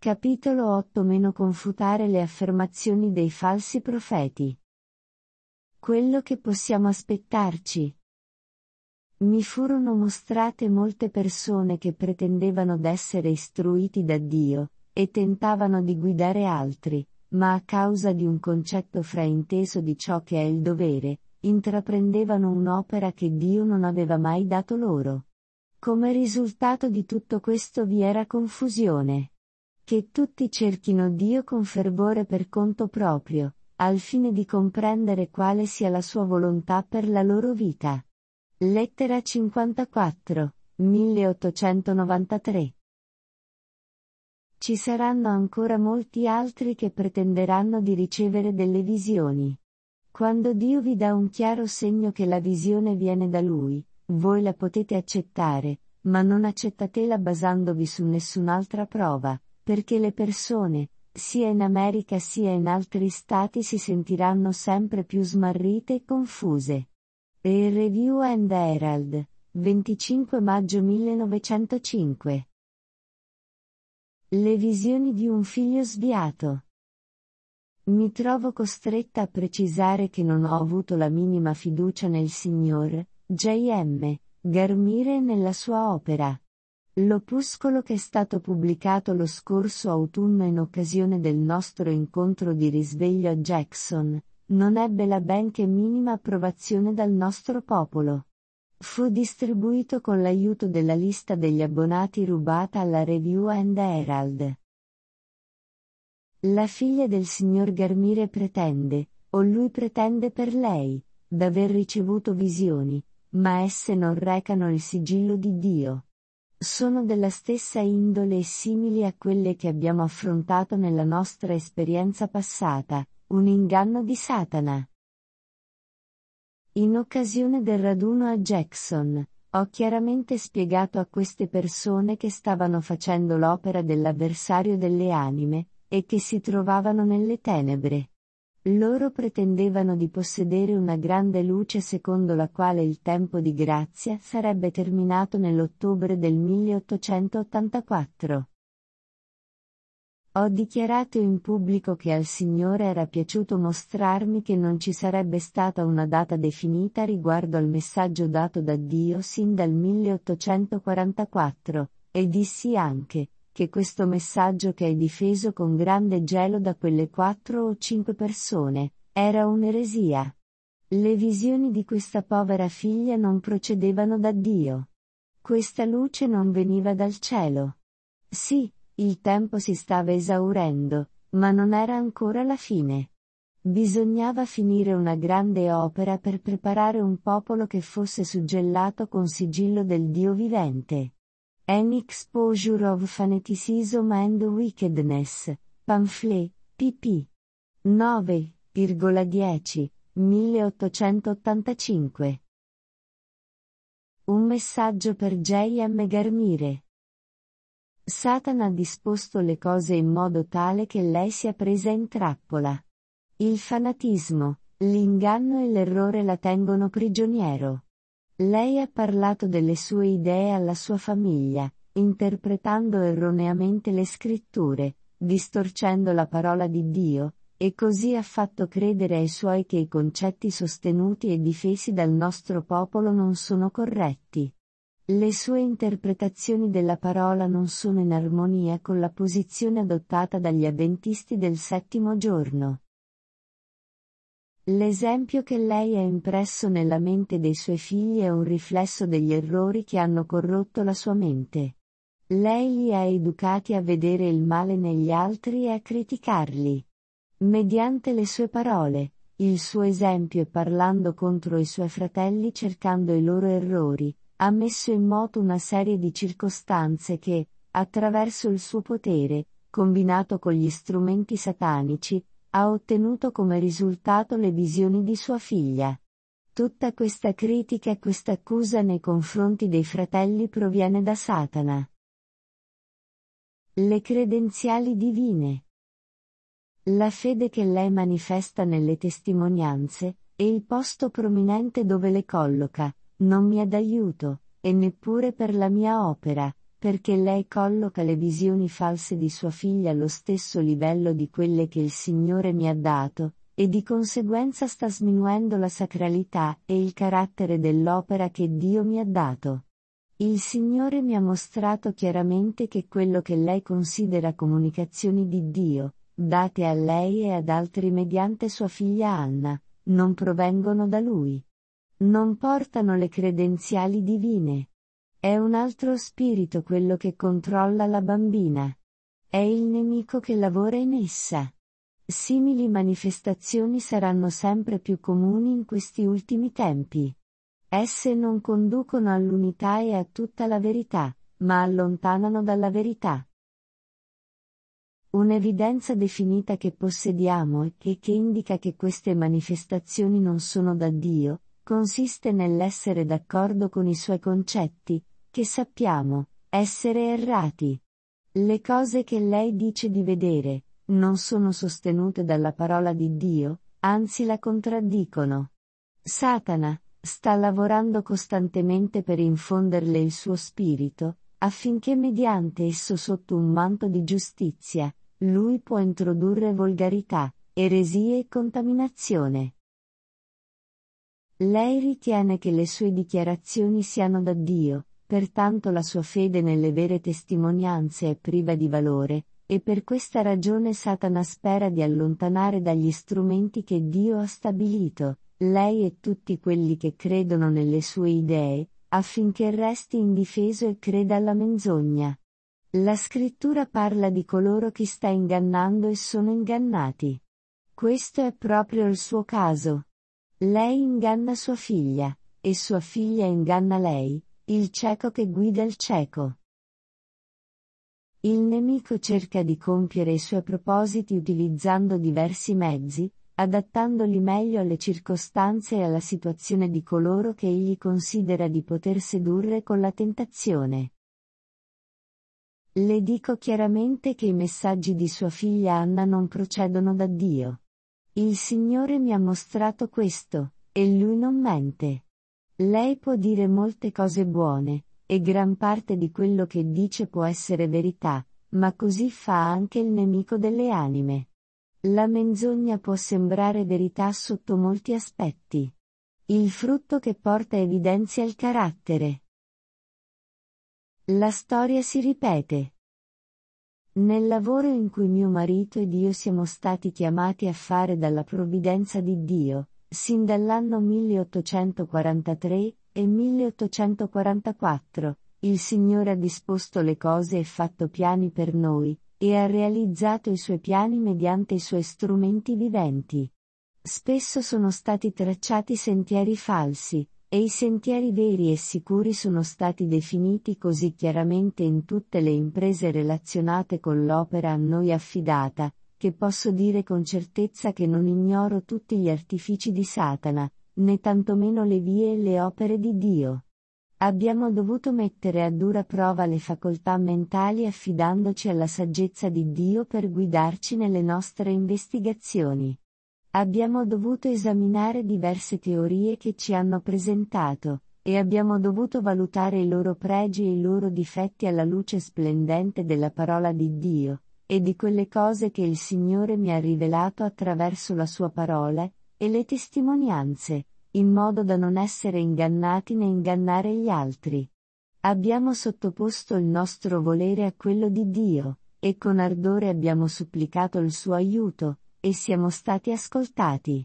Capitolo 8 - Confutare le affermazioni dei falsi profeti. Quello che possiamo aspettarci. Mi furono mostrate molte persone che pretendevano d'essere istruiti da Dio, e tentavano di guidare altri, ma a causa di un concetto frainteso di ciò che è il dovere, intraprendevano un'opera che Dio non aveva mai dato loro. Come risultato di tutto questo vi era confusione. Che tutti cerchino Dio con fervore per conto proprio, al fine di comprendere quale sia la sua volontà per la loro vita. Lettera 54, 1893. Ci saranno ancora molti altri che pretenderanno di ricevere delle visioni. Quando Dio vi dà un chiaro segno che la visione viene da Lui, voi la potete accettare, ma non accettatela basandovi su nessun'altra prova, perché le persone, sia in America sia in altri stati, si sentiranno sempre più smarrite e confuse. Il Review and Herald, 25 maggio 1905. Le visioni di un figlio sviato. Mi trovo costretta a precisare che non ho avuto la minima fiducia nel signor J.M. Garmire e nella sua opera. L'opuscolo che è stato pubblicato lo scorso autunno in occasione del nostro incontro di risveglio a Jackson, non ebbe la benché minima approvazione dal nostro popolo. Fu distribuito con l'aiuto della lista degli abbonati rubata alla Review and Herald. La figlia del signor Garmire pretende, o lui pretende per lei, d'aver ricevuto visioni, ma esse non recano il sigillo di Dio. Sono della stessa indole e simili a quelle che abbiamo affrontato nella nostra esperienza passata, un inganno di Satana. In occasione del raduno a Jackson, ho chiaramente spiegato a queste persone che stavano facendo l'opera dell'avversario delle anime, e che si trovavano nelle tenebre. Loro pretendevano di possedere una grande luce secondo la quale il tempo di grazia sarebbe terminato nell'ottobre del 1884. Ho dichiarato in pubblico che al Signore era piaciuto mostrarmi che non ci sarebbe stata una data definita riguardo al messaggio dato da Dio sin dal 1844, e dissi anche che questo messaggio che è difeso con grande gelo da quelle 4 o 5 persone, era un'eresia. Le visioni di questa povera figlia non procedevano da Dio. Questa luce non veniva dal cielo. Sì, il tempo si stava esaurendo, ma non era ancora la fine. Bisognava finire una grande opera per preparare un popolo che fosse suggellato con sigillo del Dio vivente. An Exposure of Fanaticism and Wickedness, pamphlet, pp. 9,10, 1885. Un messaggio per J.M. Garmire. Satana ha disposto le cose in modo tale che lei sia presa in trappola. Il fanatismo, l'inganno e l'errore la tengono prigioniero. Lei ha parlato delle sue idee alla sua famiglia, interpretando erroneamente le scritture, distorcendo la parola di Dio, e così ha fatto credere ai suoi che i concetti sostenuti e difesi dal nostro popolo non sono corretti. Le sue interpretazioni della parola non sono in armonia con la posizione adottata dagli avventisti del settimo giorno. L'esempio che lei ha impresso nella mente dei suoi figli è un riflesso degli errori che hanno corrotto la sua mente. Lei li ha educati a vedere il male negli altri e a criticarli. Mediante le sue parole, il suo esempio e parlando contro i suoi fratelli cercando i loro errori, ha messo in moto una serie di circostanze che, attraverso il suo potere, combinato con gli strumenti satanici, ha ottenuto come risultato le visioni di sua figlia. Tutta questa critica e questa accusa nei confronti dei fratelli proviene da Satana. Le credenziali divine. La fede che lei manifesta nelle testimonianze, e il posto prominente dove le colloca, non mi è d'aiuto, e neppure per la mia opera, perché lei colloca le visioni false di sua figlia allo stesso livello di quelle che il Signore mi ha dato, e di conseguenza sta sminuendo la sacralità e il carattere dell'opera che Dio mi ha dato. Il Signore mi ha mostrato chiaramente che quello che lei considera comunicazioni di Dio, date a lei e ad altri mediante sua figlia Anna, non provengono da Lui. Non portano le credenziali divine. È un altro spirito quello che controlla la bambina. È il nemico che lavora in essa. Simili manifestazioni saranno sempre più comuni in questi ultimi tempi. Esse non conducono all'unità e a tutta la verità, ma allontanano dalla verità. Un'evidenza definita che possediamo e che indica che queste manifestazioni non sono da Dio, consiste nell'essere d'accordo con i suoi concetti, che sappiamo essere errati. Le cose che lei dice di vedere, non sono sostenute dalla parola di Dio, anzi la contraddicono. Satana sta lavorando costantemente per infonderle il suo spirito, affinché mediante esso sotto un manto di giustizia, lui può introdurre volgarità, eresie e contaminazione. Lei ritiene che le sue dichiarazioni siano da Dio, pertanto la sua fede nelle vere testimonianze è priva di valore, e per questa ragione Satana spera di allontanare dagli strumenti che Dio ha stabilito, lei e tutti quelli che credono nelle sue idee, affinché resti indifeso e creda alla menzogna. La scrittura parla di coloro che sta ingannando e sono ingannati. Questo è proprio il suo caso. Lei inganna sua figlia, e sua figlia inganna lei, il cieco che guida il cieco. Il nemico cerca di compiere i suoi propositi utilizzando diversi mezzi, adattandoli meglio alle circostanze e alla situazione di coloro che egli considera di poter sedurre con la tentazione. Le dico chiaramente che i messaggi di sua figlia Anna non procedono da Dio. Il Signore mi ha mostrato questo, e Lui non mente. Lei può dire molte cose buone, e gran parte di quello che dice può essere verità, ma così fa anche il nemico delle anime. La menzogna può sembrare verità sotto molti aspetti. Il frutto che porta evidenzia il carattere. La storia si ripete. Nel lavoro in cui mio marito ed io siamo stati chiamati a fare dalla provvidenza di Dio, sin dall'anno 1843 e 1844, il Signore ha disposto le cose e fatto piani per noi, e ha realizzato i suoi piani mediante i suoi strumenti viventi. Spesso sono stati tracciati sentieri falsi, e i sentieri veri e sicuri sono stati definiti così chiaramente in tutte le imprese relazionate con l'opera a noi affidata, che posso dire con certezza che non ignoro tutti gli artifici di Satana, né tantomeno le vie e le opere di Dio. Abbiamo dovuto mettere a dura prova le facoltà mentali affidandoci alla saggezza di Dio per guidarci nelle nostre investigazioni. Abbiamo dovuto esaminare diverse teorie che ci hanno presentato, e abbiamo dovuto valutare i loro pregi e i loro difetti alla luce splendente della parola di Dio, e di quelle cose che il Signore mi ha rivelato attraverso la sua parola, e le testimonianze, in modo da non essere ingannati né ingannare gli altri. Abbiamo sottoposto il nostro volere a quello di Dio, e con ardore abbiamo supplicato il suo aiuto, e siamo stati ascoltati.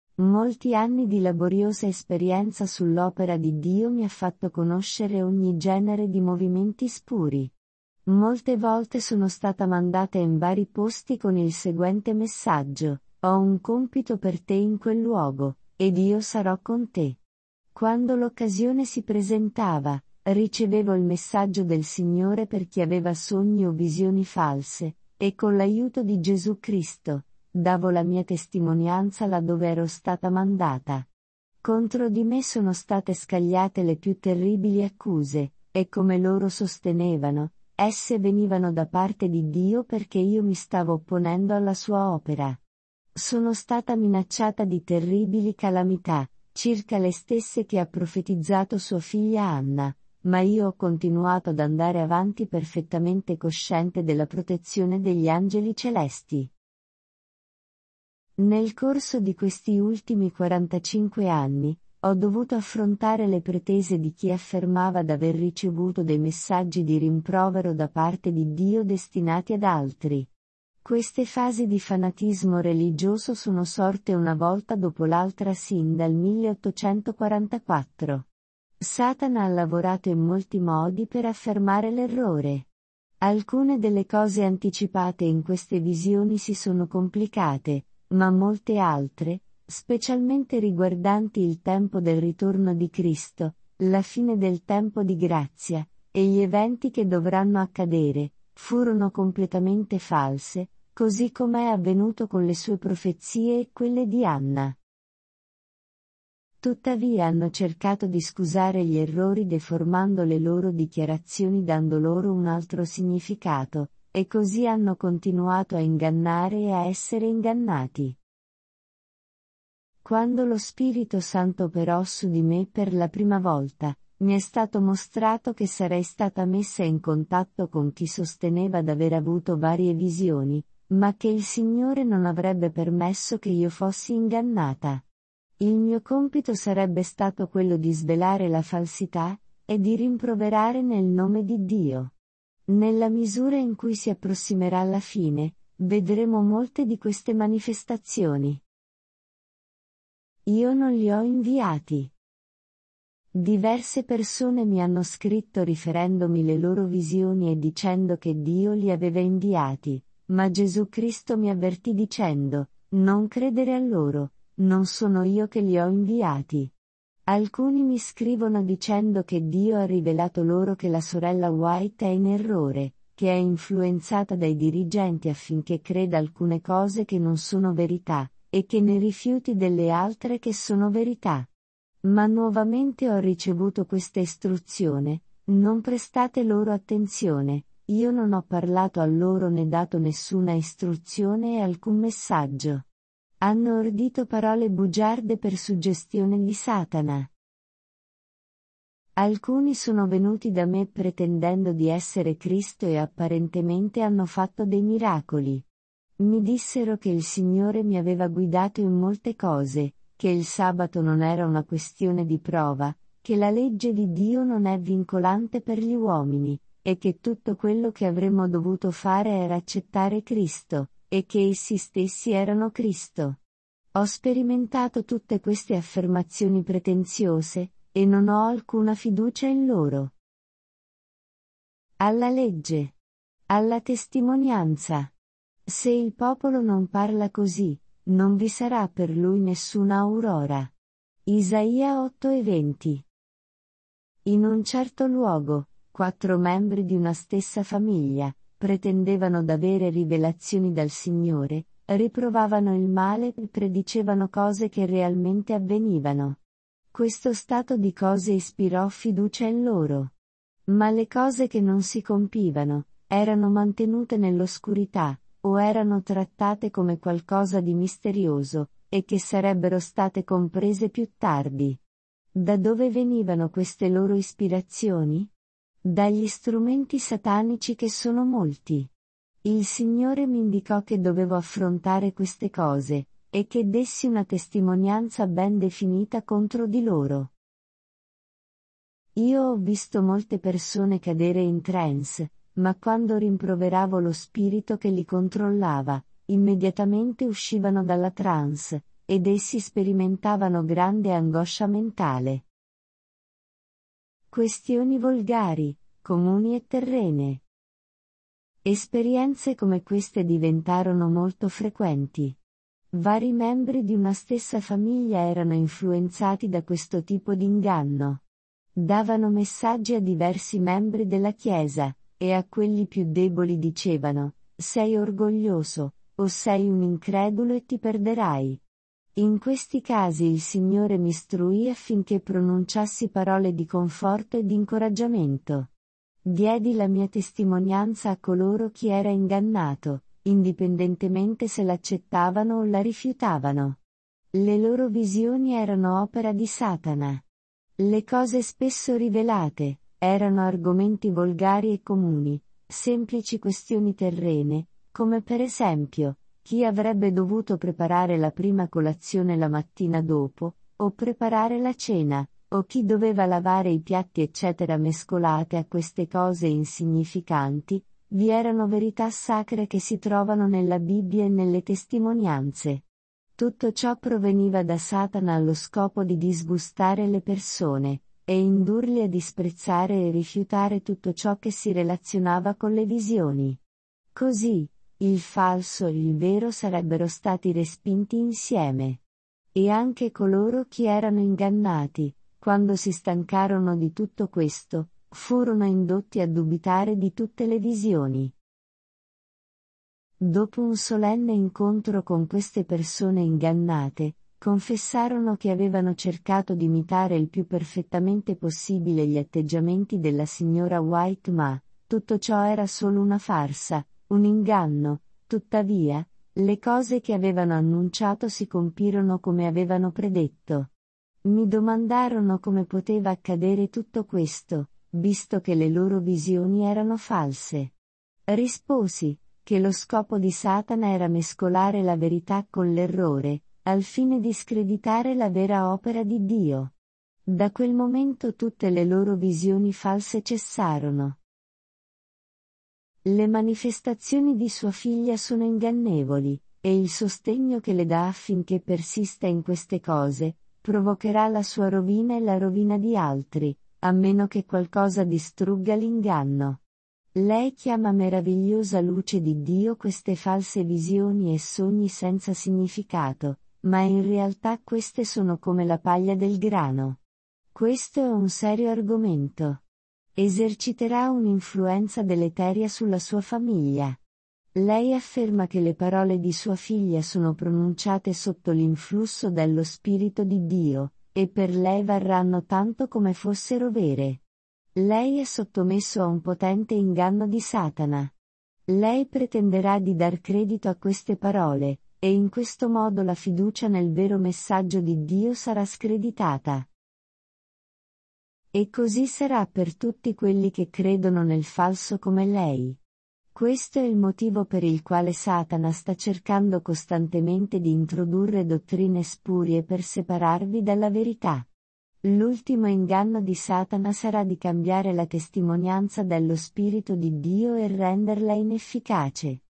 Molti anni di laboriosa esperienza sull'opera di Dio mi ha fatto conoscere ogni genere di movimenti spuri. Molte volte sono stata mandata in vari posti con il seguente messaggio: ho un compito per te in quel luogo, ed io sarò con te. Quando l'occasione si presentava, ricevevo il messaggio del Signore per chi aveva sogni o visioni false, e con l'aiuto di Gesù Cristo, davo la mia testimonianza laddove ero stata mandata. Contro di me sono state scagliate le più terribili accuse, e come loro sostenevano, esse venivano da parte di Dio perché io mi stavo opponendo alla sua opera. Sono stata minacciata di terribili calamità, circa le stesse che ha profetizzato sua figlia Anna, ma io ho continuato ad andare avanti perfettamente cosciente della protezione degli angeli celesti. Nel corso di questi ultimi 45 anni, ho dovuto affrontare le pretese di chi affermava d'aver ricevuto dei messaggi di rimprovero da parte di Dio destinati ad altri. Queste fasi di fanatismo religioso sono sorte una volta dopo l'altra sin dal 1844. Satana ha lavorato in molti modi per affermare l'errore. Alcune delle cose anticipate in queste visioni si sono complicate, ma molte altre, specialmente riguardanti il tempo del ritorno di Cristo, la fine del tempo di grazia, e gli eventi che dovranno accadere, furono completamente false, così come è avvenuto con le sue profezie e quelle di Anna. Tuttavia hanno cercato di scusare gli errori deformando le loro dichiarazioni dando loro un altro significato, e così hanno continuato a ingannare e a essere ingannati. Quando lo Spirito Santo operò su di me per la prima volta, mi è stato mostrato che sarei stata messa in contatto con chi sosteneva d'aver avuto varie visioni, ma che il Signore non avrebbe permesso che io fossi ingannata. Il mio compito sarebbe stato quello di svelare la falsità, e di rimproverare nel nome di Dio. Nella misura in cui si approssimerà la fine, vedremo molte di queste manifestazioni. Io non li ho inviati. Diverse persone mi hanno scritto riferendomi le loro visioni e dicendo che Dio li aveva inviati, ma Gesù Cristo mi avvertì dicendo, non credere a loro, non sono io che li ho inviati. Alcuni mi scrivono dicendo che Dio ha rivelato loro che la sorella White è in errore, che è influenzata dai dirigenti affinché creda alcune cose che non sono verità, e che ne rifiuti delle altre che sono verità. Ma nuovamente ho ricevuto questa istruzione, non prestate loro attenzione, io non ho parlato a loro né dato nessuna istruzione e alcun messaggio. Hanno ordito parole bugiarde per suggestione di Satana. Alcuni sono venuti da me pretendendo di essere Cristo e apparentemente hanno fatto dei miracoli. Mi dissero che il Signore mi aveva guidato in molte cose, che il sabato non era una questione di prova, che la legge di Dio non è vincolante per gli uomini, e che tutto quello che avremmo dovuto fare era accettare Cristo, e che essi stessi erano Cristo. Ho sperimentato tutte queste affermazioni pretenziose, e non ho alcuna fiducia in loro. Alla legge. Alla testimonianza. Se il popolo non parla così, non vi sarà per lui nessuna aurora. Isaia 8:20. In un certo luogo, 4 membri di una stessa famiglia, pretendevano d'avere rivelazioni dal Signore, riprovavano il male e predicevano cose che realmente avvenivano. Questo stato di cose ispirò fiducia in loro. Ma le cose che non si compivano, erano mantenute nell'oscurità, o erano trattate come qualcosa di misterioso, e che sarebbero state comprese più tardi. Da dove venivano queste loro ispirazioni? Dagli strumenti satanici che sono molti. Il Signore mi indicò che dovevo affrontare queste cose, e che dessi una testimonianza ben definita contro di loro. Io ho visto molte persone cadere in trance, ma quando rimproveravo lo spirito che li controllava, immediatamente uscivano dalla trance, ed essi sperimentavano grande angoscia mentale. Questioni volgari, comuni e terrene. Esperienze come queste diventarono molto frequenti. Vari membri di una stessa famiglia erano influenzati da questo tipo di inganno. Davano messaggi a diversi membri della Chiesa, e a quelli più deboli dicevano, sei orgoglioso, o sei un incredulo e ti perderai. In questi casi il Signore mi istruì affinché pronunciassi parole di conforto e di incoraggiamento. Diedi la mia testimonianza a coloro chi era ingannato, indipendentemente se l'accettavano o la rifiutavano. Le loro visioni erano opera di Satana. Le cose spesso rivelate, Erano argomenti volgari e comuni, semplici questioni terrene, come per esempio, chi avrebbe dovuto preparare la prima colazione la mattina dopo, o preparare la cena, o chi doveva lavare i piatti eccetera. Mescolate a queste cose insignificanti, vi erano verità sacre che si trovano nella Bibbia e nelle testimonianze. Tutto ciò proveniva da Satana allo scopo di disgustare le persone, e indurli a disprezzare e rifiutare tutto ciò che si relazionava con le visioni. Così, il falso e il vero sarebbero stati respinti insieme. E anche coloro che erano ingannati, quando si stancarono di tutto questo, furono indotti a dubitare di tutte le visioni. Dopo un solenne incontro con queste persone ingannate, confessarono che avevano cercato di imitare il più perfettamente possibile gli atteggiamenti della signora White, ma tutto ciò era solo una farsa, un inganno. Tuttavia, le cose che avevano annunciato si compirono come avevano predetto. Mi domandarono come poteva accadere tutto questo, visto che le loro visioni erano false. Risposi, che lo scopo di Satana era mescolare la verità con l'errore, al fine di screditare la vera opera di Dio. Da quel momento tutte le loro visioni false cessarono. Le manifestazioni di sua figlia sono ingannevoli, e il sostegno che le dà affinché persista in queste cose, provocherà la sua rovina e la rovina di altri, a meno che qualcosa distrugga l'inganno. Lei chiama meravigliosa luce di Dio queste false visioni e sogni senza significato, ma in realtà queste sono come la paglia del grano. Questo è un serio argomento. Eserciterà un'influenza deleteria sulla sua famiglia. Lei afferma che le parole di sua figlia sono pronunciate sotto l'influsso dello Spirito di Dio, e per lei varranno tanto come fossero vere. Lei è sottomesso a un potente inganno di Satana. Lei pretenderà di dar credito a queste parole, e in questo modo la fiducia nel vero messaggio di Dio sarà screditata. E così sarà per tutti quelli che credono nel falso come lei. Questo è il motivo per il quale Satana sta cercando costantemente di introdurre dottrine spurie per separarvi dalla verità. L'ultimo inganno di Satana sarà di cambiare la testimonianza dello Spirito di Dio e renderla inefficace.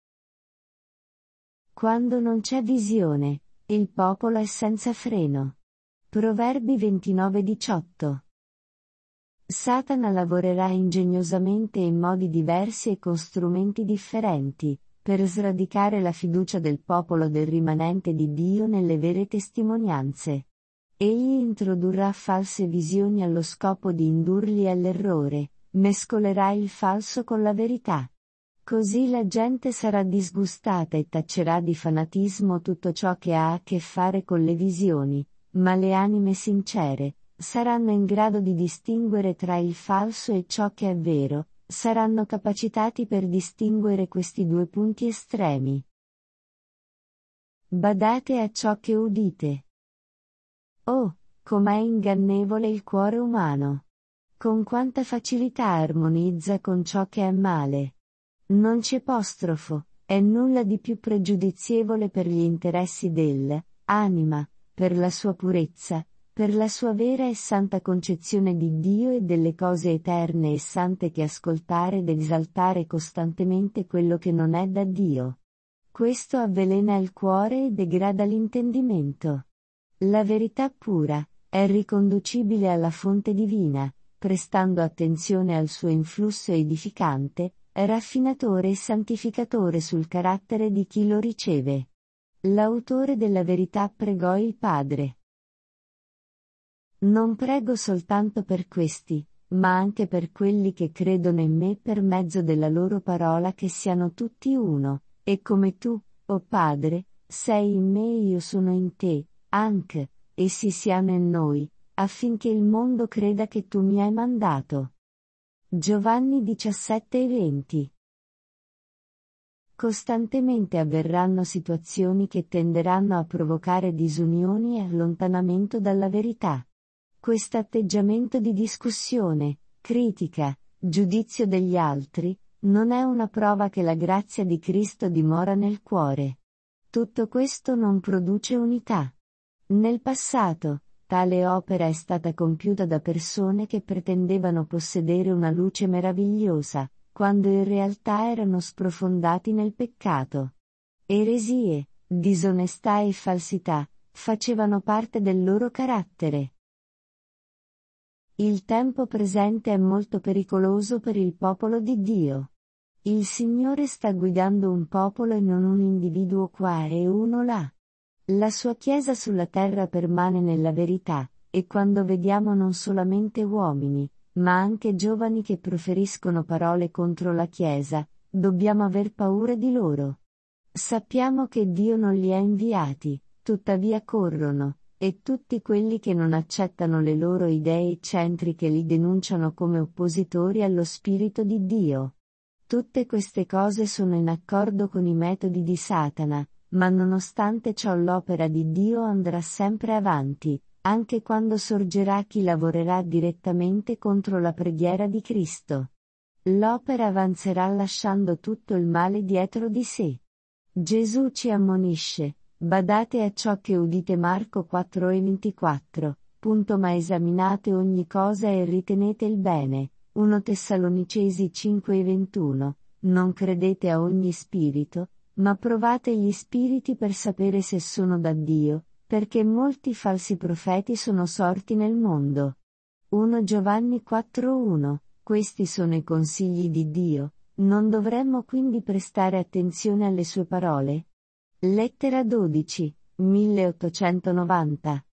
Quando non c'è visione, il popolo è senza freno. Proverbi 29:18. Satana lavorerà ingegnosamente in modi diversi e con strumenti differenti, per sradicare la fiducia del popolo del rimanente di Dio nelle vere testimonianze. Egli introdurrà false visioni allo scopo di indurli all'errore, mescolerà il falso con la verità. Così la gente sarà disgustata e taccerà di fanatismo tutto ciò che ha a che fare con le visioni, ma le anime sincere saranno in grado di distinguere tra il falso e ciò che è vero, saranno capacitati per distinguere questi due punti estremi. Badate a ciò che udite. Oh, com'è ingannevole il cuore umano! Con quanta facilità armonizza con ciò che è male! Non c'è apostrofo, è nulla di più pregiudizievole per gli interessi dell'anima, per la sua purezza, per la sua vera e santa concezione di Dio e delle cose eterne e sante che ascoltare ed esaltare costantemente quello che non è da Dio. Questo avvelena il cuore e degrada l'intendimento. La verità pura è riconducibile alla fonte divina, prestando attenzione al suo influsso edificante, raffinatore e santificatore sul carattere di chi lo riceve. L'autore della verità pregò il Padre. Non prego soltanto per questi, ma anche per quelli che credono in me per mezzo della loro parola, che siano tutti uno, e come tu, o Padre, sei in me e io sono in te, anche, essi siano in noi, affinché il mondo creda che tu mi hai mandato. Giovanni 17:20. Costantemente avverranno situazioni che tenderanno a provocare disunioni e allontanamento dalla verità. Quest'atteggiamento di discussione, critica, giudizio degli altri, non è una prova che la grazia di Cristo dimora nel cuore. Tutto questo non produce unità. Nel passato, tale opera è stata compiuta da persone che pretendevano possedere una luce meravigliosa, quando in realtà erano sprofondati nel peccato. Eresie, disonestà e falsità facevano parte del loro carattere. Il tempo presente è molto pericoloso per il popolo di Dio. Il Signore sta guidando un popolo e non un individuo qua e uno là. La sua Chiesa sulla terra permane nella verità, e quando vediamo non solamente uomini, ma anche giovani che proferiscono parole contro la Chiesa, dobbiamo aver paura di loro. Sappiamo che Dio non li ha inviati, tuttavia corrono, e tutti quelli che non accettano le loro idee eccentriche li denunciano come oppositori allo Spirito di Dio. Tutte queste cose sono in accordo con i metodi di Satana, ma nonostante ciò l'opera di Dio andrà sempre avanti, anche quando sorgerà chi lavorerà direttamente contro la preghiera di Cristo. L'opera avanzerà lasciando tutto il male dietro di sé. Gesù ci ammonisce: badate a ciò che udite. Marco 4:24, ma esaminate ogni cosa e ritenete il bene. 1 Tessalonicesi 5:21, non credete a ogni spirito, ma provate gli spiriti per sapere se sono da Dio, perché molti falsi profeti sono sorti nel mondo. 1 Giovanni 4:1, questi sono i consigli di Dio, non dovremmo quindi prestare attenzione alle sue parole? Lettera 12, 1890.